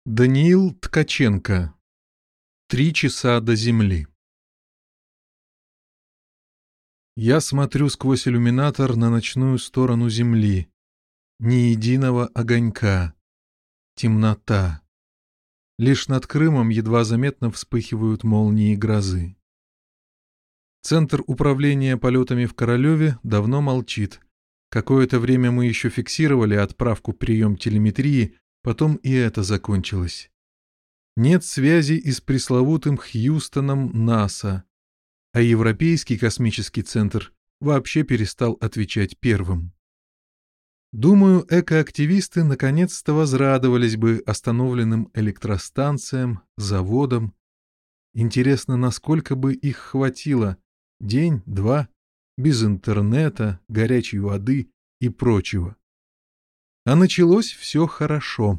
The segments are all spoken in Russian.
Даниил Ткаченко. 3 часа до земли. Я смотрю сквозь иллюминатор на ночную сторону земли. Ни единого огонька. Темнота. Лишь над Крымом едва заметно вспыхивают молнии грозы. Центр управления полетами в Королеве давно молчит. Какое-то время мы еще фиксировали отправку-прием телеметрии, потом и это закончилось. Нет связи и с пресловутым Хьюстоном НАСА, а Европейский космический центр вообще перестал отвечать первым. Думаю, экоактивисты наконец-то возрадовались бы остановленным электростанциям, заводам. Интересно, насколько бы их хватило? День, два, без интернета, горячей воды и прочего. А началось все хорошо.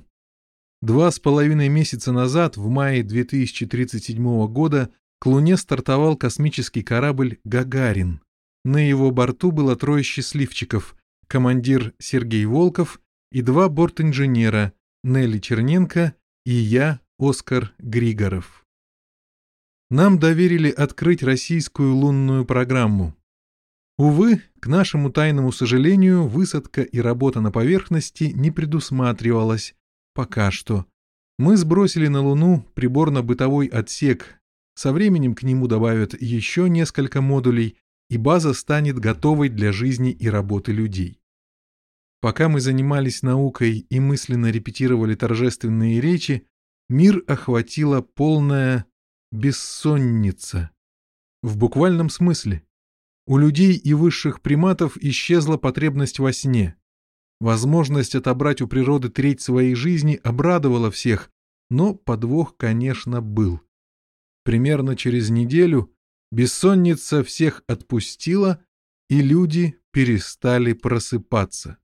2,5 месяца назад, в мае 2037 года, к Луне стартовал космический корабль «Гагарин». На его борту было 3 счастливчиков: командир Сергей Волков и 2 бортинженера Нелли Черненко и я, Оскар Григоров. Нам доверили открыть российскую лунную программу. Увы, к нашему тайному сожалению, высадка и работа на поверхности не предусматривалась. Пока что. Мы сбросили на Луну приборно-бытовой отсек. Со временем к нему добавят еще несколько модулей, и база станет готовой для жизни и работы людей. Пока мы занимались наукой и мысленно репетировали торжественные речи, мир охватила полная бессонница. В буквальном смысле. У людей и высших приматов исчезла потребность во сне. Возможность отобрать у природы треть своей жизни обрадовала всех, но подвох, конечно, был. Примерно через неделю бессонница всех отпустила, и люди перестали просыпаться.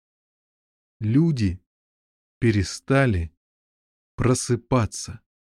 Люди перестали просыпаться.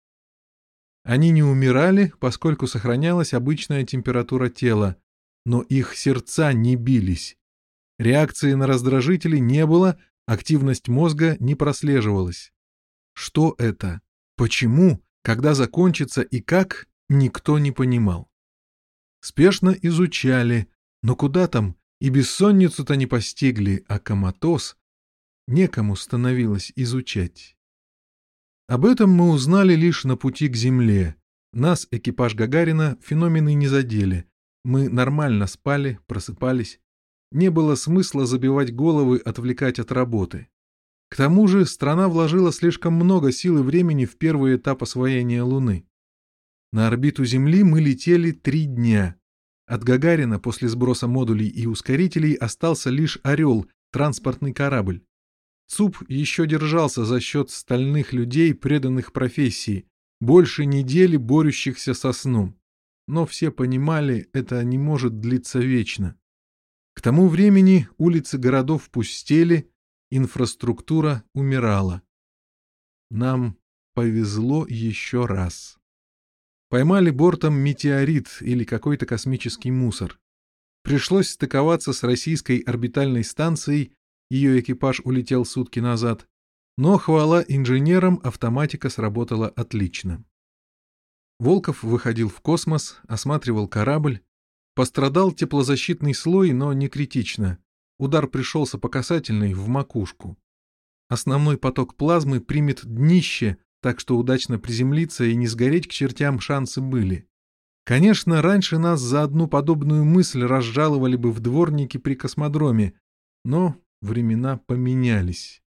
Они не умирали, поскольку сохранялась обычная температура тела, но их сердца не бились. Реакции на раздражители не было, активность мозга не прослеживалась. Что это? Почему? Когда закончится и как? Никто не понимал. Спешно изучали, но куда там? И бессонницу-то не постигли, а коматоз некому становилось изучать. Об этом мы узнали лишь на пути к Земле. Нас, экипаж Гагарина, феномены не задели. Мы нормально спали, просыпались. Не было смысла забивать головы, отвлекать от работы. К тому же страна вложила слишком много сил и времени в первый этап освоения Луны. На орбиту Земли мы летели 3 дня. От Гагарина после сброса модулей и ускорителей остался лишь «Орел», транспортный корабль. ЦУП еще держался за счет стальных людей, преданных профессии, больше недели борющихся со сном. Но все понимали, это не может длиться вечно. К тому времени улицы городов пустели, инфраструктура умирала. Нам повезло еще раз. Поймали бортом метеорит или какой-то космический мусор. Пришлось стыковаться с российской орбитальной станцией, ее экипаж улетел сутки назад, но, хвала инженерам, автоматика сработала отлично. Волков выходил в космос, осматривал корабль. Пострадал теплозащитный слой, но не критично. Удар пришелся по касательной в макушку. Основной поток плазмы примет днище, так что удачно приземлиться и не сгореть к чертям шансы были. Конечно, раньше нас за одну подобную мысль разжаловали бы в дворники при космодроме, но времена поменялись.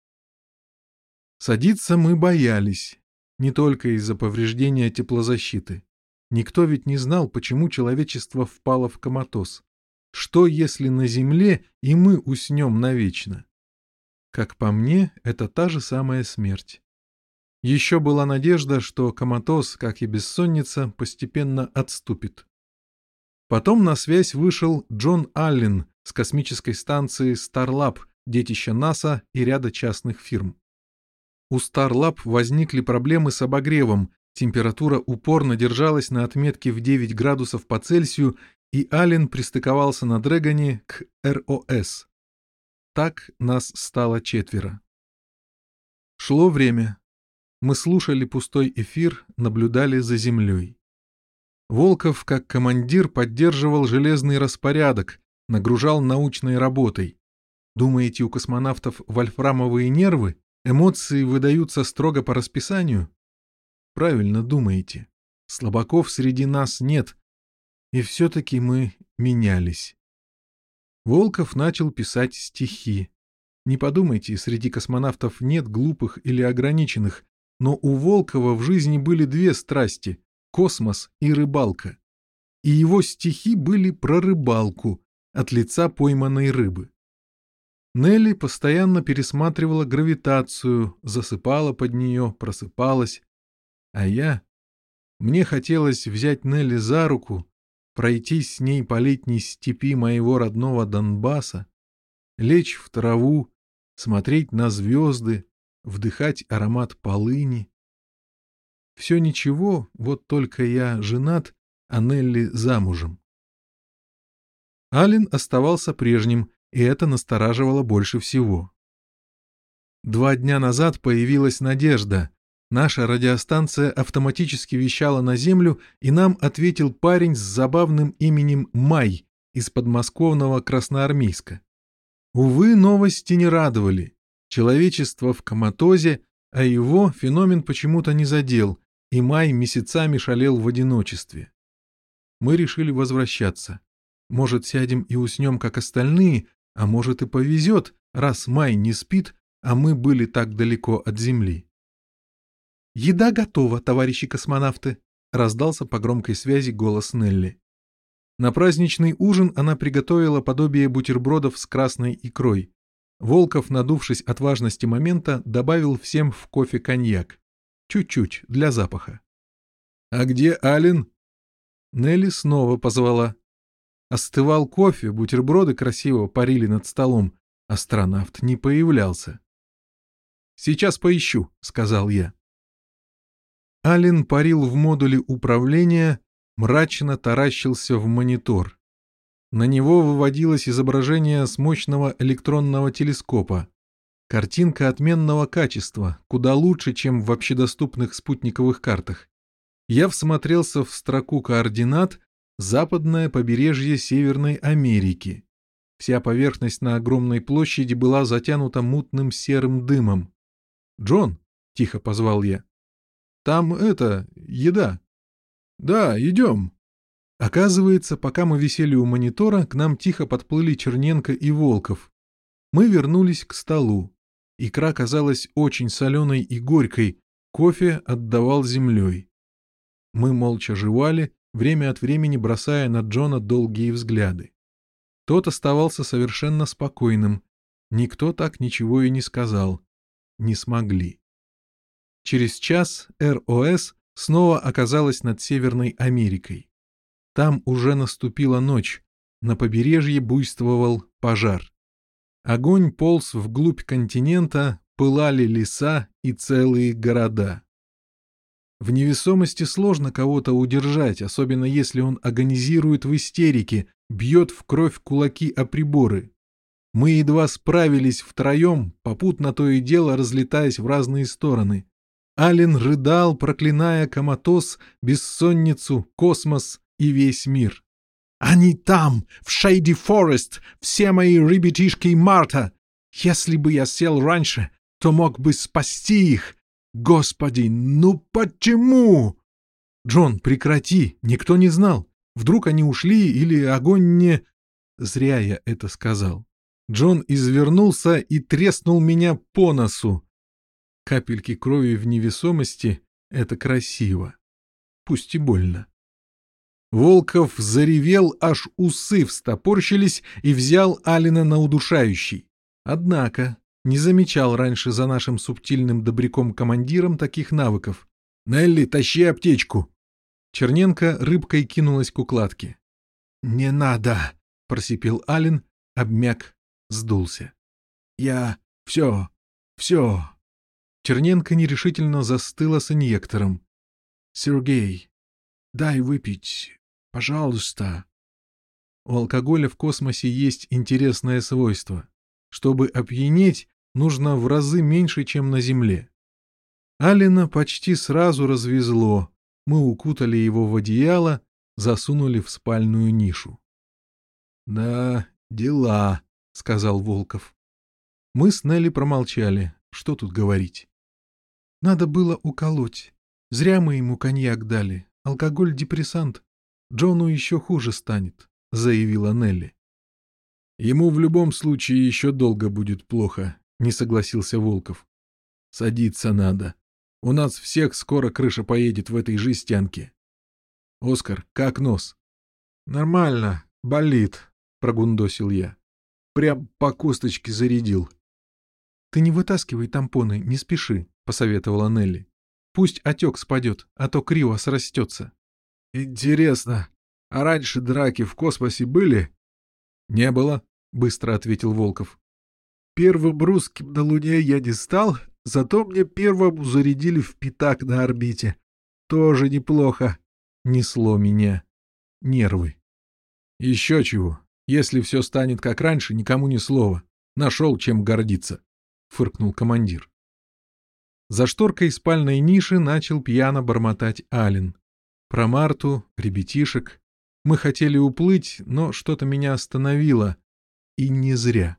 Садиться мы боялись, не только из-за повреждения теплозащиты. Никто ведь не знал, почему человечество впало в коматоз. Что, если на Земле и мы уснем навечно? Как по мне, это та же самая смерть. Еще была надежда, что коматоз, как и бессонница, постепенно отступит. Потом на связь вышел Джон Аллен с космической станции Starlab, детища НАСА и ряда частных фирм. У Starlab возникли проблемы с обогревом, температура упорно держалась на отметке в 9 градусов по Цельсию, и Аллен пристыковался на Дрэгоне к РОС. Так нас стало 4. Шло время. Мы слушали пустой эфир, наблюдали за землей. Волков, как командир, поддерживал железный распорядок, нагружал научной работой. Думаете, у космонавтов вольфрамовые нервы? Эмоции выдаются строго по расписанию? Правильно думаете. Слабаков среди нас нет. И все-таки мы менялись. Волков начал писать стихи. Не подумайте, среди космонавтов нет глупых или ограниченных, но у Волкова в жизни были две страсти — космос и рыбалка. И его стихи были про рыбалку от лица пойманной рыбы. Нелли постоянно пересматривала гравитацию, засыпала под нее, просыпалась. А мне хотелось взять Нелли за руку, пройтись с ней по летней степи моего родного Донбасса, лечь в траву, смотреть на звезды, вдыхать аромат полыни. Все ничего, вот только я женат, а Нелли замужем. Ален оставался прежним, и это настораживало больше всего. 2 дня назад появилась надежда. Наша радиостанция автоматически вещала на Землю, и нам ответил парень с забавным именем Май из подмосковного Красноармейска. Увы, новости не радовали. Человечество в коматозе, а его феномен почему-то не задел, и Май месяцами шалел в одиночестве. Мы решили возвращаться. Может, сядем и уснем, как остальные, а может и повезет, раз Май не спит, а мы были так далеко от Земли. «Еда готова, товарищи космонавты», — раздался по громкой связи голос Нелли. На праздничный ужин она приготовила подобие бутербродов с красной икрой. Волков, надувшись от важности момента, добавил всем в кофе коньяк. Чуть-чуть, для запаха. «А где Ален?» Нелли снова позвала. Остывал кофе, бутерброды красиво парили над столом. Астронавт не появлялся. «Сейчас поищу», — сказал я. Ален парил в модуле управления, мрачно таращился в монитор. На него выводилось изображение с мощного электронного телескопа. Картинка отменного качества, куда лучше, чем в общедоступных спутниковых картах. Я всмотрелся в строку координат «Западное побережье Северной Америки». Вся поверхность на огромной площади была затянута мутным серым дымом. «Джон», — тихо позвал я, — «там еда». «Да, идем». Оказывается, пока мы висели у монитора, к нам тихо подплыли Черненко и Волков. Мы вернулись к столу. Икра казалась очень соленой и горькой, кофе отдавал землей. Мы молча жевали, время от времени бросая на Джона долгие взгляды. Тот оставался совершенно спокойным. Никто так ничего и не сказал. Не смогли. Через час РОС снова оказалась над Северной Америкой. Там уже наступила ночь. На побережье буйствовал пожар. Огонь полз вглубь континента, пылали леса и целые города. В невесомости сложно кого-то удержать, особенно если он агонизирует в истерике, бьет в кровь кулаки о приборы. Мы едва справились втроем, попутно то и дело разлетаясь в разные стороны. Ален рыдал, проклиная коматоз, бессонницу, космос и весь мир. «Они там, в Шейди Форест, все мои ребятишки и Марта! Если бы я сел раньше, то мог бы спасти их! Господи, ну почему?» «Джон, прекрати, никто не знал. Вдруг они ушли или огонь не...» Зря я это сказал. Джон извернулся и треснул меня по носу. Капельки крови в невесомости — это красиво. Пусть и больно. Волков заревел, аж усы встопорщились, и взял Алена на удушающий. Однако не замечал раньше за нашим субтильным добряком-командиром таких навыков. «Нелли, тащи аптечку!» Черненко рыбкой кинулась к укладке. «Не надо!» — просипел Ален, обмяк, сдулся. «Я... все... Черненко нерешительно застыла с инъектором. «Сергей, дай выпить, пожалуйста». У алкоголя в космосе есть интересное свойство. Чтобы опьянеть, нужно в разы меньше, чем на Земле. Алина почти сразу развезло. Мы укутали его в одеяло, засунули в спальную нишу. — Да, дела, — сказал Волков. Мы с Нелли промолчали. Что тут говорить? — Надо было уколоть. Зря мы ему коньяк дали. Алкоголь — депрессант. Джону еще хуже станет, — заявила Нелли. — Ему в любом случае еще долго будет плохо, — не согласился Волков. — Садиться надо. У нас всех скоро крыша поедет в этой жестянке. — Оскар, как нос? — Нормально, болит, — прогундосил я. Прям по косточке зарядил. — Ты не вытаскивай тампоны, не спеши, — посоветовала Нелли. — Пусть отек спадет, а то криво срастется. — Интересно, а раньше драки в космосе были? — Не было, — быстро ответил Волков. — Первым русским на Луне я не стал, зато мне первому зарядили в пятак на орбите. Тоже неплохо. Несло меня. Нервы. — Еще чего. Если все станет как раньше, никому ни слова. Нашел, чем гордиться, — фыркнул командир. За шторкой спальной ниши начал пьяно бормотать Ален. Про Марту, ребятишек. Мы хотели уплыть, но что-то меня остановило. И не зря.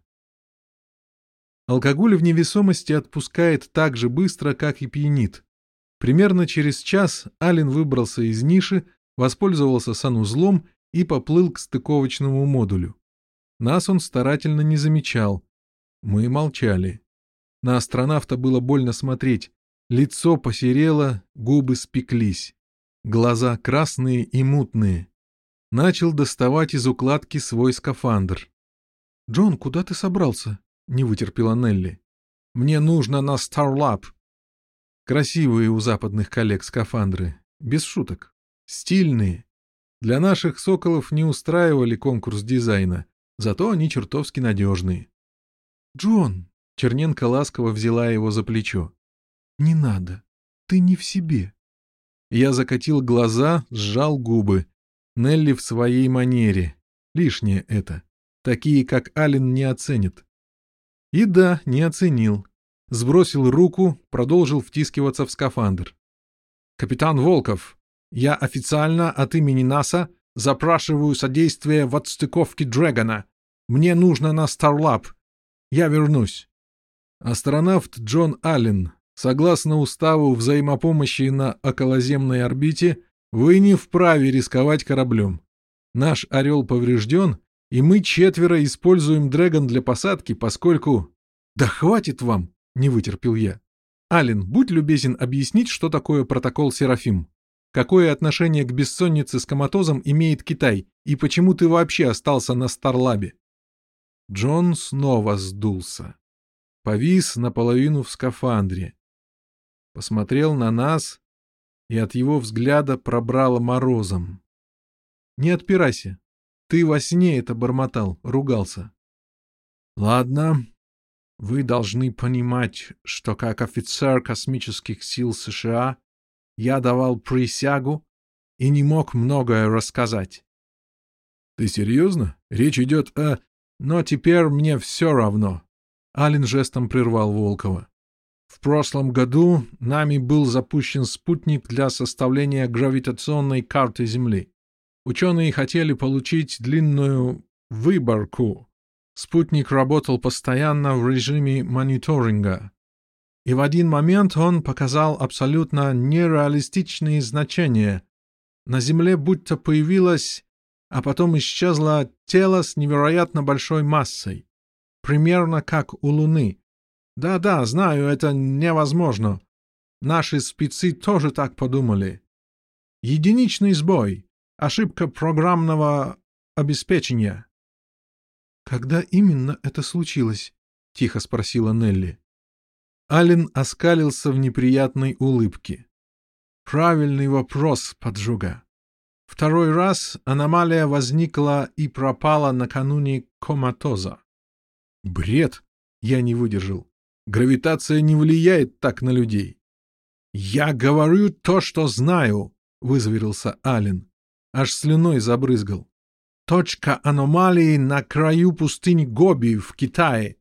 Алкоголь в невесомости отпускает так же быстро, как и пьянит. Примерно через час Ален выбрался из ниши, воспользовался санузлом и поплыл к стыковочному модулю. Нас он старательно не замечал. Мы молчали. На астронавта было больно смотреть. Лицо посерело, губы спеклись. Глаза красные и мутные. Начал доставать из укладки свой скафандр. — Джон, куда ты собрался? — не вытерпела Нелли. — Мне нужно на Starlab. Красивые у западных коллег скафандры. Без шуток. Стильные. Для наших соколов не устраивали конкурс дизайна, зато они чертовски надежные. — Джон! — Черненко ласково взяла его за плечо. — Не надо. Ты не в себе. Я закатил глаза, сжал губы. Нелли в своей манере. Лишнее это. Такие, как Ален, не оценят. И да, не оценил. Сбросил руку, продолжил втискиваться в скафандр. «Капитан Волков, я официально от имени НАСА запрашиваю содействие в отстыковке Дрэгона. Мне нужно на Starlab. Я вернусь». Астронавт Джон Аллен, согласно уставу взаимопомощи на околоземной орбите, вы не вправе рисковать кораблем. Наш «Орел» поврежден, и мы 4 используем Дрэгон для посадки, поскольку... Да хватит вам! Не вытерпел я. Аллен, будь любезен объяснить, что такое протокол Серафим. Какое отношение к бессоннице с коматозом имеет Китай, и почему ты вообще остался на Старлабе? Джон снова сдулся. Повис наполовину в скафандре. Посмотрел на нас, и от его взгляда пробрало морозом. Не отпирайся. Ты во сне это бормотал, ругался. Ладно. Вы должны понимать, что как офицер космических сил США я давал присягу и не мог многое рассказать. Ты серьезно? Речь идет о... Но теперь мне все равно. Аллен жестом прервал Волкова. В прошлом году нами был запущен спутник для составления гравитационной карты Земли. Ученые хотели получить длинную выборку. Спутник работал постоянно в режиме мониторинга. И в один момент он показал абсолютно нереалистичные значения. На Земле будто появилось, а потом исчезло тело с невероятно большой массой. Примерно как у Луны. Да-да, знаю, это невозможно. Наши спецы тоже так подумали. Единичный сбой. Ошибка программного обеспечения. «Когда именно это случилось?» — тихо спросила Нелли. Аллен оскалился в неприятной улыбке. «Правильный вопрос, поджога. Второй раз аномалия возникла и пропала накануне коматоза». «Бред!» — я не выдержал. «Гравитация не влияет так на людей». «Я говорю то, что знаю», — вызверился Аллен. Аж слюной забрызгал. Точка аномалии на краю пустыни Гоби в Китае.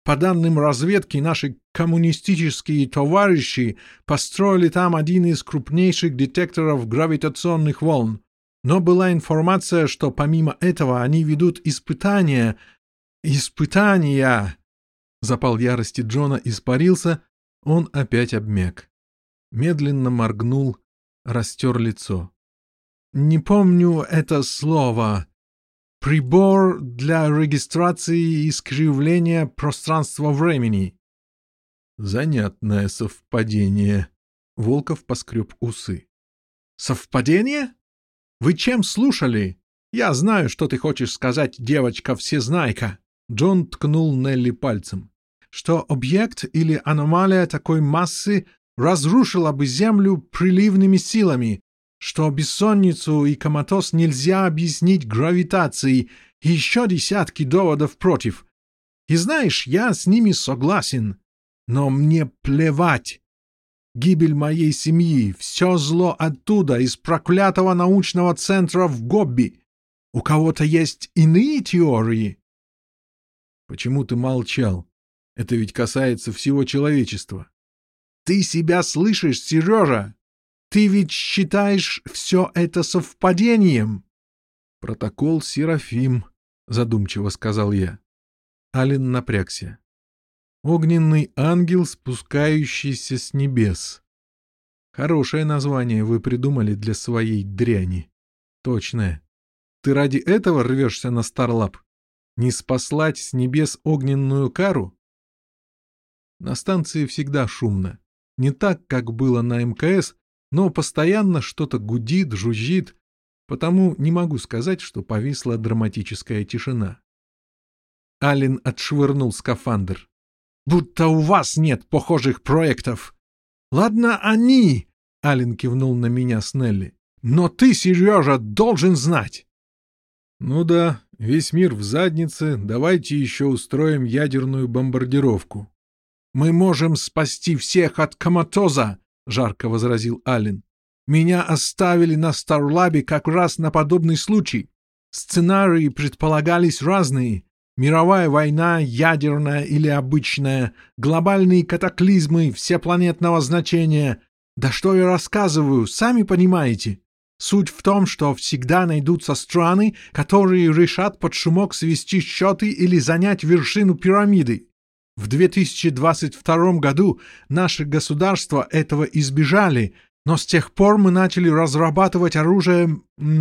По данным разведки, наши коммунистические товарищи построили там один из крупнейших детекторов гравитационных волн. Но была информация, что помимо этого они ведут испытания. Испытания! Запал ярости Джона испарился, он опять обмяк. Медленно моргнул, растер лицо. Не помню это слово. Прибор для регистрации искривления пространства-времени. Занятное совпадение. Волков поскреб усы. Совпадение? Вы чем слушали? Я знаю, что ты хочешь сказать, девочка-всезнайка. Джон ткнул Нелли пальцем. Что объект или аномалия такой массы разрушила бы Землю приливными силами, что бессонницу и коматоз нельзя объяснить гравитацией, и еще десятки доводов против. И знаешь, я с ними согласен, но мне плевать. Гибель моей семьи, все зло оттуда, из проклятого научного центра в Гобби. У кого-то есть иные теории? Почему ты молчал? Это ведь касается всего человечества. Ты себя слышишь, Сережа? Ты ведь считаешь все это совпадением? Протокол Серафим, задумчиво сказал я. Ален напрягся. Огненный ангел, спускающийся с небес. Хорошее название вы придумали для своей дряни. Точное. Ты ради этого рвешься на Старлаб? Не спаслать с небес огненную кару? На станции всегда шумно. Не так, как было на МКС, но постоянно что-то гудит, жужжит, потому не могу сказать, что повисла драматическая тишина. Ален отшвырнул скафандр. «Будто у вас нет похожих проектов. Ладно, они...» — Ален кивнул на меня с Нелли. «Но ты, Сережа, должен знать!» «Ну да, весь мир в заднице, давайте еще устроим ядерную бомбардировку». «Мы можем спасти всех от коматоза!» — жарко возразил Ален. «Меня оставили на Старлабе как раз на подобный случай. Сценарии предполагались разные. Мировая война, ядерная или обычная, глобальные катаклизмы всепланетного значения. Да что я рассказываю, сами понимаете. Суть в том, что всегда найдутся страны, которые решат под шумок свести счеты или занять вершину пирамиды. В 2022 году наши государства этого избежали, но с тех пор мы начали разрабатывать оружие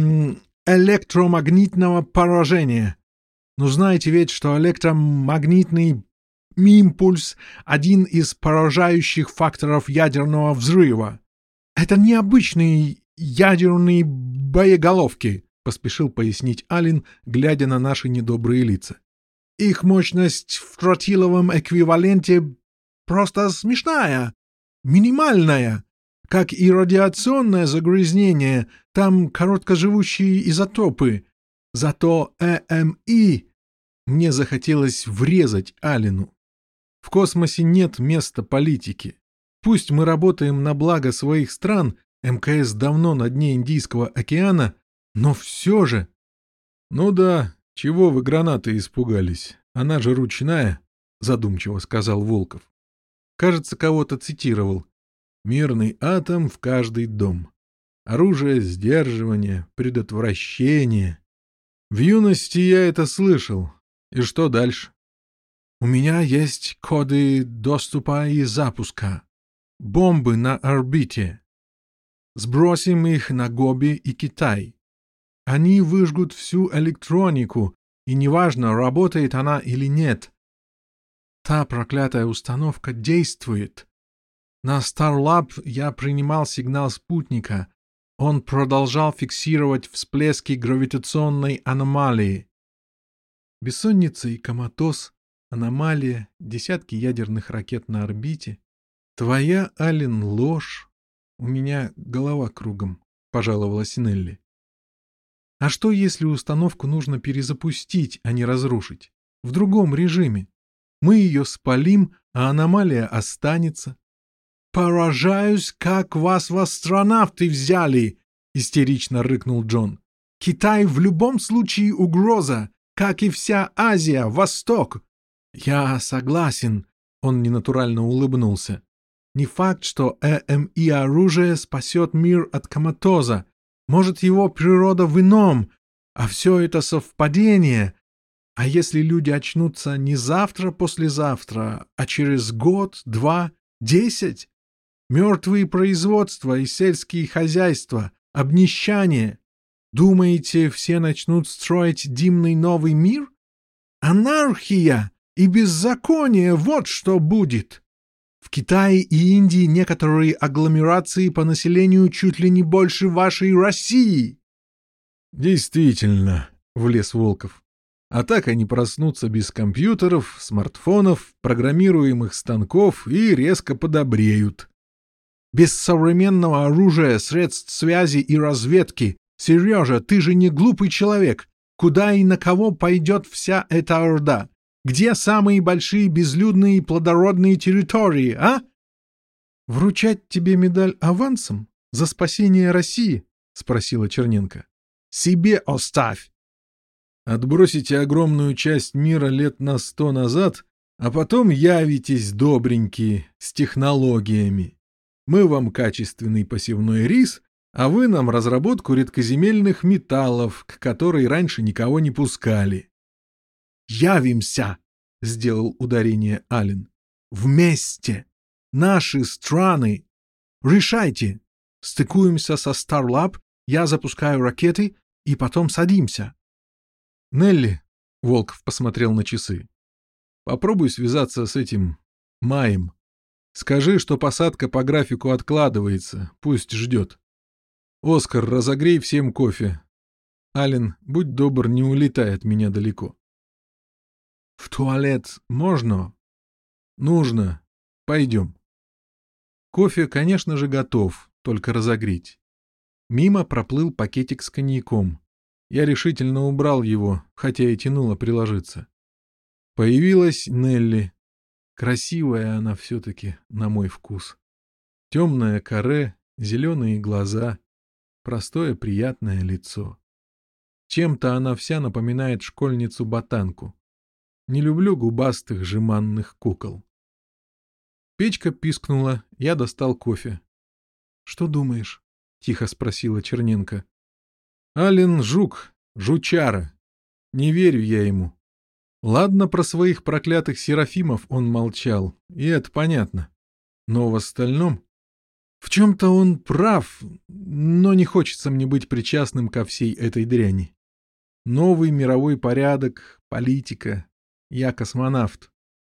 электромагнитного поражения. Ну знаете ведь, что электромагнитный импульс – один из поражающих факторов ядерного взрыва. Это необычные ядерные боеголовки, поспешил пояснить Ален, глядя на наши недобрые лица. Их мощность в тротиловом эквиваленте просто смешная, минимальная. Как и радиационное загрязнение, там короткоживущие изотопы. Зато ЭМИ... Мне захотелось врезать Алену. В космосе нет места политики. Пусть мы работаем на благо своих стран, МКС давно на дне Индийского океана, но все же... Ну да, чего вы гранаты испугались? Она же ручная, задумчиво сказал Волков. Кажется, кого-то цитировал. Мирный атом в каждый дом. Оружие сдерживания, предотвращения. В юности я это слышал. И что дальше? У меня есть коды доступа и запуска. Бомбы на орбите. Сбросим их на Гоби и Китай. Они выжгут всю электронику, и неважно, работает она или нет. Та проклятая установка действует. На Старлаб я принимал сигнал спутника. Он продолжал фиксировать всплески гравитационной аномалии. Бессонница и коматоз, аномалия, десятки ядерных ракет на орбите. Твоя, Ален, ложь. У меня голова кругом, пожаловалась Нелли. А что, если установку нужно перезапустить, а не разрушить? В другом режиме. Мы ее спалим, а аномалия останется. «Поражаюсь, как вас в астронавты взяли!» — истерично рыкнул Джон. «Китай в любом случае угроза, как и вся Азия, Восток. «Я согласен», — он ненатурально улыбнулся. «Не факт, что ЭМИ оружие спасет мир от коматоза. Может, его природа в ином, а все это совпадение. А если люди очнутся не завтра-послезавтра, а через год, 2, 10? Мертвые производства и сельские хозяйства, обнищание. Думаете, все начнут строить дивный новый мир? Анархия и беззаконие — вот что будет. В Китае и Индии некоторые агломерации по населению чуть ли не больше вашей России». «Действительно», — влез Волков. «А так они проснутся без компьютеров, смартфонов, программируемых станков и резко подобреют». «Без современного оружия, средств связи и разведки. Сережа, ты же не глупый человек. Куда и на кого пойдет вся эта орда? Где самые большие безлюдные и плодородные территории, а?» «Вручать тебе медаль авансом за спасение России?» — спросила Черненко. «Себе оставь!» «Отбросите огромную часть мира лет на 100 назад, а потом явитесь, добренькие, с технологиями. Мы вам качественный посевной рис, а вы нам разработку редкоземельных металлов, к которой раньше никого не пускали». «Явимся!» — сделал ударение Ален. «Вместе! Наши страны! Решайте! Стыкуемся со Starlab, я запускаю ракеты, и потом садимся». «Нелли», — Волков посмотрел на часы, — «попробуй связаться с этим Маем. Скажи, что посадка по графику откладывается, пусть ждет. Оскар, разогрей всем кофе. Ален, будь добр, не улетай от меня далеко». «В туалет можно?» «Нужно. Пойдем». Кофе, конечно же, готов, только разогреть. Мимо проплыл пакетик с коньяком. Я решительно убрал его, хотя и тянуло приложиться. Появилась Нелли. Красивая она все-таки, на мой вкус. Темное каре, зеленые глаза, простое приятное лицо. Чем-то она вся напоминает школьницу-ботанку. Не люблю губастых жеманных кукол. Печка пискнула, я достал кофе. «Что думаешь?» — тихо спросила Черненко. «Ален жук, жучара. Не верю я ему. Ладно, про своих проклятых серафимов он молчал, и это понятно. Но в остальном... В чем-то он прав, но не хочется мне быть причастным ко всей этой дряни. Новый мировой порядок, политика. Я космонавт».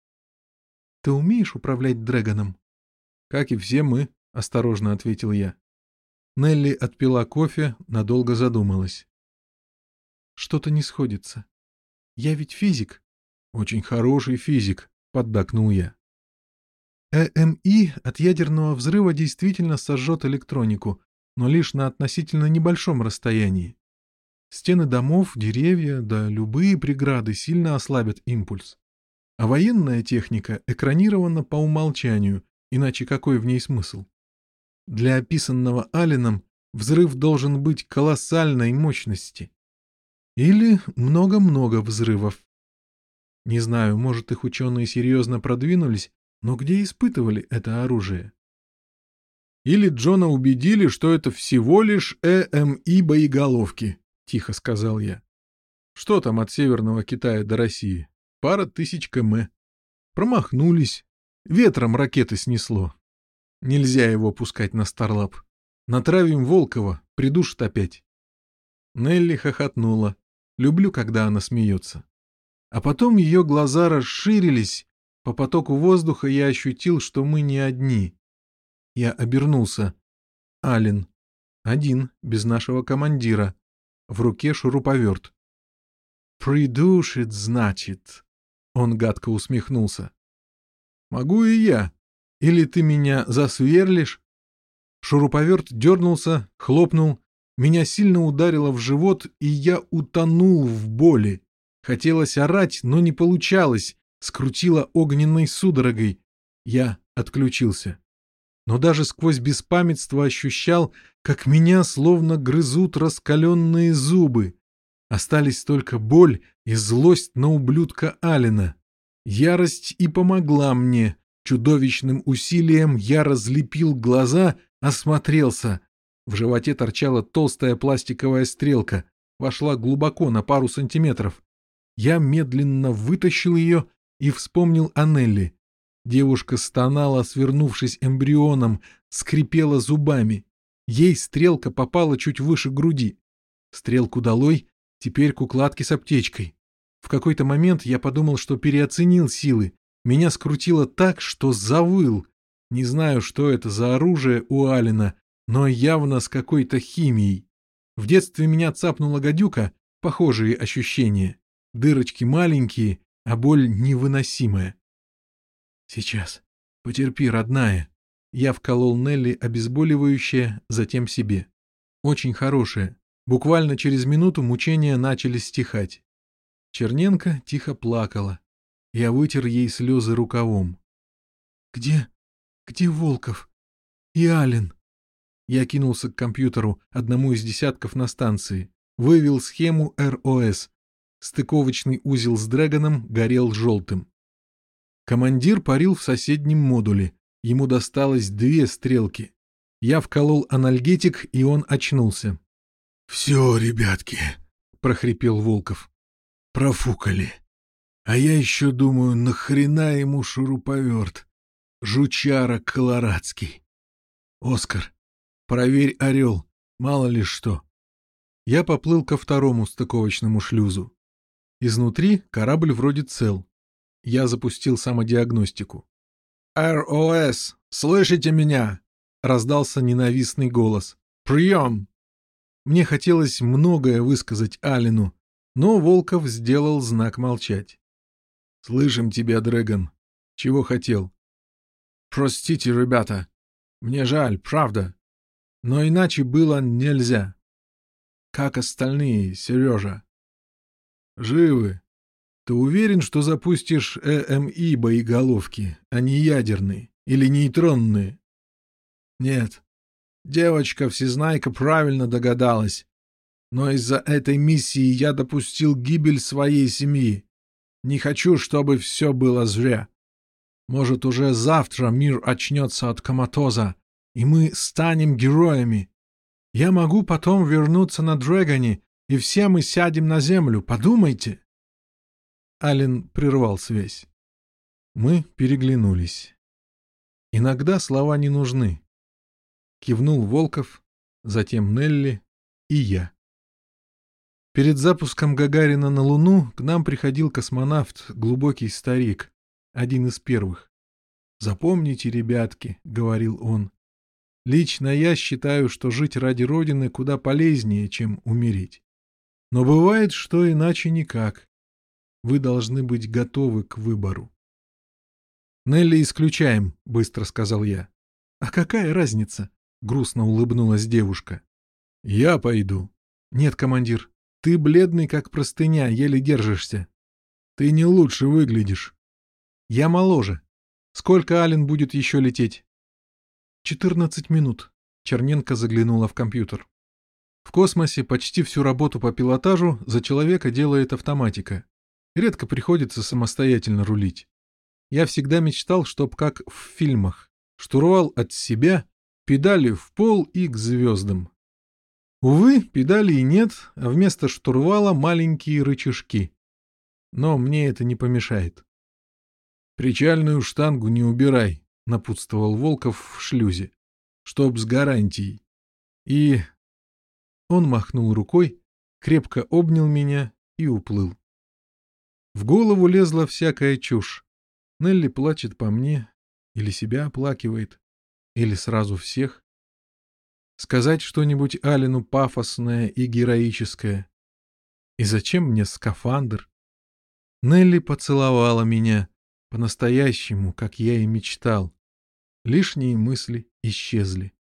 «Ты умеешь управлять Дрэгоном?» «Как и все мы», — осторожно ответил я. Нелли отпила кофе, надолго задумалась. «Что-то не сходится. Я ведь физик». «Очень хороший физик», — поддакнул я. ЭМИ от ядерного взрыва действительно сожжет электронику, но лишь на относительно небольшом расстоянии. Стены домов, деревья, да любые преграды сильно ослабят импульс. А военная техника экранирована по умолчанию, иначе какой в ней смысл? Для описанного Алленом взрыв должен быть колоссальной мощности. Или много-много взрывов. Не знаю, может, их ученые серьезно продвинулись, но где испытывали это оружие? Или Джона убедили, что это всего лишь ЭМИ боеголовки, тихо сказал я. Что там от Северного Китая до России? Пара тысяч км. Промахнулись. Ветром ракеты снесло. Нельзя его пускать на Старлаб. Натравим Волкова, придушит опять. Нелли хохотнула. Люблю, когда она смеется. А потом ее глаза расширились. По потоку воздуха я ощутил, что мы не одни. Я обернулся. Ален. Один, без нашего командира. В руке шуруповерт. «Придушит, значит». Он гадко усмехнулся. «Могу и я. Или ты меня засверлишь?» Шуруповерт дернулся, хлопнул. Меня сильно ударило в живот, и я утонул в боли. Хотелось орать, но не получалось. Скрутило огненной судорогой. Я отключился. Но даже сквозь беспамятство ощущал, как меня словно грызут раскаленные зубы. Остались только боль и злость на ублюдка Алена. Ярость и помогла мне. Чудовищным усилием я разлепил глаза, осмотрелся. В животе торчала толстая пластиковая стрелка, вошла глубоко на пару сантиметров. Я медленно вытащил ее и вспомнил о Нелли. Девушка стонала, свернувшись эмбрионом, скрипела зубами. Ей стрелка попала чуть выше груди. Стрелку долой, теперь к укладке с аптечкой. В какой-то момент я подумал, что переоценил силы. Меня скрутило так, что завыл. Не знаю, что это за оружие у Алина, но явно с какой-то химией. В детстве меня цапнула гадюка, похожие ощущения. Дырочки маленькие, а боль невыносимая. «Сейчас. Потерпи, родная». Я вколол Нелли обезболивающее, затем себе. Очень хорошее. Буквально через минуту мучения начали стихать. Черненко тихо плакала. Я вытер ей слезы рукавом. «Где Волков? И Ален?» Я кинулся к компьютеру, одному из десятков на станции. Вывел схему РОС. Стыковочный узел с Дрэгоном горел желтым. Командир парил в соседнем модуле. Ему досталось 2 стрелки. Я вколол анальгетик, и он очнулся. «Все, ребятки», — прохрипел Волков. «Профукали. А я еще думаю, нахрена ему шуруповерт? Жучара колорадский. Оскар, проверь «Орел», мало ли что». Я поплыл ко второму стыковочному шлюзу. Изнутри корабль вроде цел. Я запустил самодиагностику. «РОС, слышите меня?» — раздался ненавистный голос. «Прием!» Мне хотелось многое высказать Алину, но Волков сделал знак молчать. «Слышим тебя, Дрэгон. Чего хотел?» «Простите, ребята. Мне жаль, правда. Но иначе было нельзя. Как остальные, Сережа?» «Живы. Ты уверен, что запустишь ЭМИ боеголовки, а не ядерные или нейтронные?» «Нет. Девочка-всезнайка правильно догадалась. Но из-за этой миссии я допустил гибель своей семьи. Не хочу, чтобы все было зря. Может, уже завтра мир очнется от коматоза, и мы станем героями. Я могу потом вернуться на Дрэгоне, и все мы сядем на землю, подумайте». Ален прервал связь. Мы переглянулись. Иногда слова не нужны. Кивнул Волков, затем Нелли и я. Перед запуском Гагарина на Луну к нам приходил космонавт, глубокий старик, один из первых. «Запомните, ребятки», — говорил он, — «лично я считаю, что жить ради Родины куда полезнее, чем умереть. Но бывает, что иначе никак. Вы должны быть готовы к выбору». «Нелли исключаем», — быстро сказал я. «А какая разница?» — грустно улыбнулась девушка. «Я пойду». «Нет, командир, ты бледный, как простыня, еле держишься. Ты не лучше выглядишь». «Я моложе. Сколько Ален будет еще лететь?» 14 минут. Черненко заглянула в компьютер. В космосе почти всю работу по пилотажу за человека делает автоматика. Редко приходится самостоятельно рулить. Я всегда мечтал, чтоб как в фильмах. Штурвал от себя, педали в пол и к звездам. Увы, педалей нет, а вместо штурвала маленькие рычажки. Но мне это не помешает. «Причальную штангу не убирай», — напутствовал Волков в шлюзе, — «чтоб с гарантией». И... Он махнул рукой, крепко обнял меня и уплыл. В голову лезла всякая чушь. Нелли плачет по мне, или себя оплакивает, или сразу всех. Сказать что-нибудь Алину пафосное и героическое. И зачем мне скафандр? Нелли поцеловала меня, по-настоящему, как я и мечтал. Лишние мысли исчезли.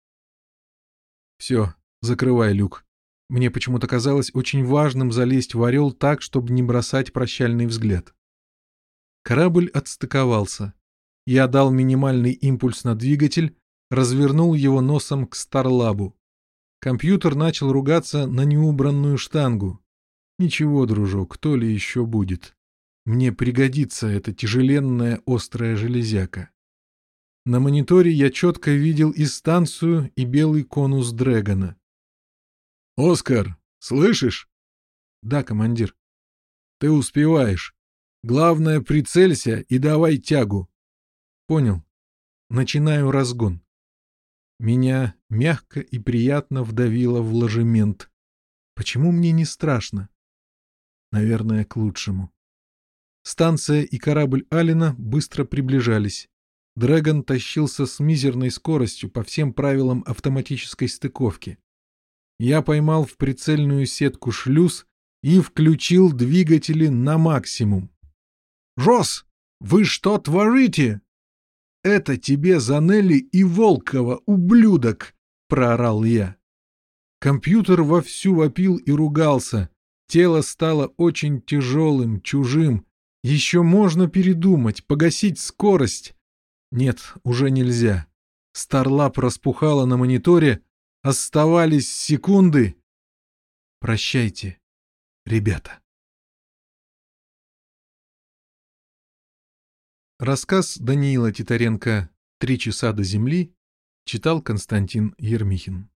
Все, закрывай люк. Мне почему-то казалось очень важным залезть в «Орел» так, чтобы не бросать прощальный взгляд. Корабль отстыковался. Я дал минимальный импульс на двигатель, развернул его носом к Старлабу. Компьютер начал ругаться на неубранную штангу. Ничего, дружок, то ли еще будет. Мне пригодится эта тяжеленная острая железяка. На мониторе я четко видел и станцию, и белый конус Дрэгона. «Оскар, слышишь?» «Да, командир». «Ты успеваешь. Главное, прицелься и давай тягу». «Понял. Начинаю разгон». Меня мягко и приятно вдавило в ложемент. Почему мне не страшно? Наверное, к лучшему. Станция и корабль Аллена быстро приближались. Дрэгон тащился с мизерной скоростью по всем правилам автоматической стыковки. Я поймал в прицельную сетку шлюз и включил двигатели на максимум. «Рос, вы что творите?» «Это тебе за Нелли и Волкова, ублюдок!» — проорал я. Компьютер вовсю вопил и ругался. Тело стало очень тяжелым, чужим. Еще можно передумать, погасить скорость. Нет, уже нельзя. Старлап распухала на мониторе. Оставались секунды. Прощайте, ребята. Рассказ Даниила Титаренко «3 часа до Земли» читал Константин Ермихин.